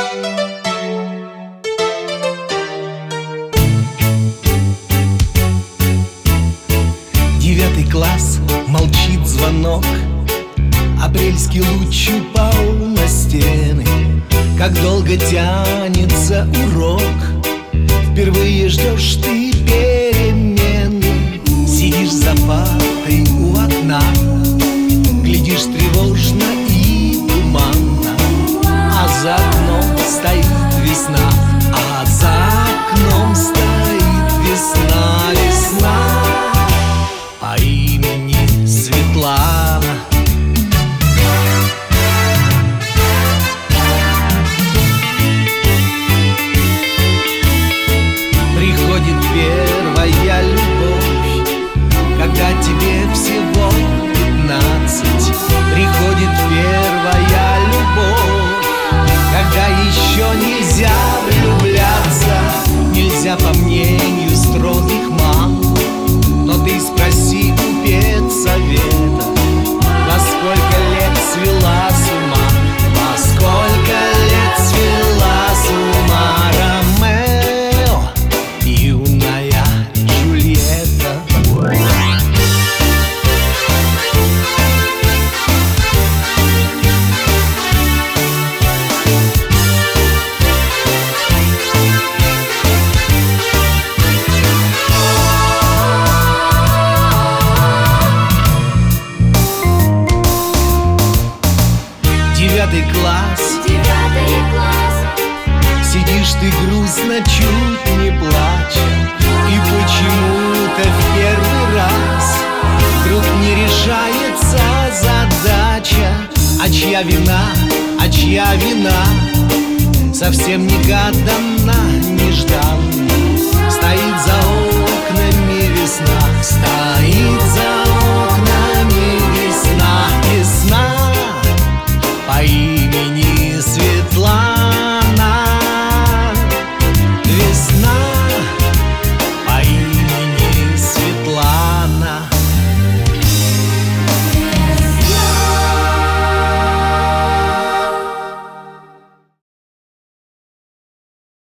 Девятый класс, молчит звонок. Апрельский луч упал на стены. Как долго тянется урок. Впервые ждешь ты перемены. Сидишь за партой у окна, глядишь тревожно и туманно. А за окном стоит весна. А за окном стоит весна, весна по имени Светлана. Приходит первая любовь, когда тебе всего 15. Приходит первая любовь, когда еще нельзя влюбляться. Нельзя, по мнению строгих мам. Но ты спроси у педсовета, во сколько лет свела с ума, во сколько лет свела с ума Ромео и юная Джульетта. Девятый класс, сидишь ты грустно, чуть не плача. И почему-то в первый раз вдруг не решается задача. А чья вина, а чья вина? Совсем негаданно, нежданно стоит за окнами весна.